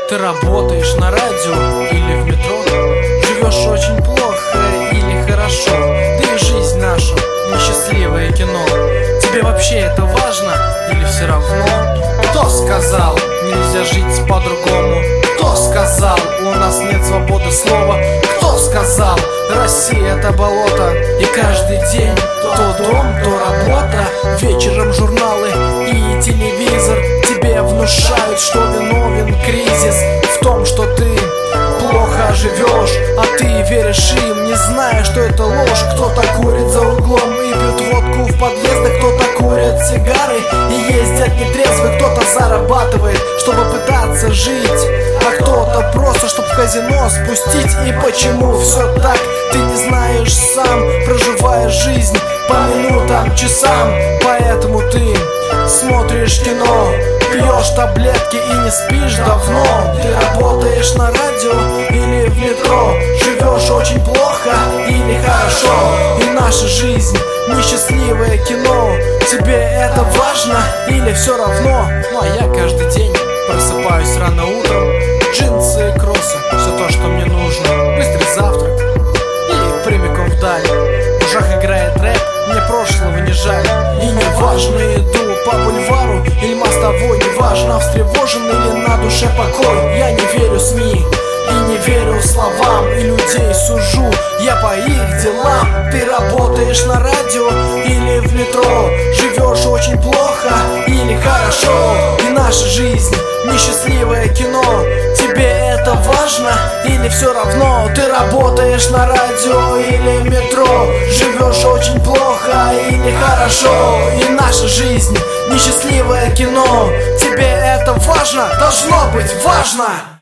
Ты работаешь на радио или в метро, живешь очень плохо или хорошо, да и жизнь наша несчастливое кино. Тебе вообще это важно или все равно? Кто сказал, нельзя жить по-другому? Кто сказал, у нас нет свободы слова? Кто сказал, Россия это болото? И каждый день то дом, то работа, вечером журналы и телевизор тебе внушают, что виновен кризис в том, что ты плохо живешь, а ты веришь им, не зная, что это ложь. Кто-то курит за углом и пьет водку в подъездах, кто-то курит сигары и ездит нетрезвый, кто-то зарабатывает, чтобы пытаться жить, а кто-то просто, чтобы в казино спустить. И почему все так, ты не знаешь сам, проживаешь жизнь по минутам, часам. Поэтому ты смотришь кино, пьешь таблетки и не спишь давно. Ты работаешь на радио или в метро, живешь очень плохо или хорошо, и наша жизнь несчастливое кино. Тебе это важно или все равно? Ну а я каждый день просыпаюсь рано утром, джинсы и кроссы, все то, что мне нужно, быстрый завтрак и прямиком вдаль. В ушах играет рэп, мне прошлого не жаль. И не важно, иду по бульвару или мостовой, не важно, встревожен или на душе покой. Я не верю СМИ и не верю словам, и людей сужу я по их делам. Ты работаешь на радио или в метро, живешь очень плохо или хорошо, и наша жизнь несчастливое кино. Тебе это важно или все равно? Ты работаешь на радио или в метро, живешь очень плохо или хорошо, и наша жизнь несчастливое кино. Тебе это важно? Должно быть важно!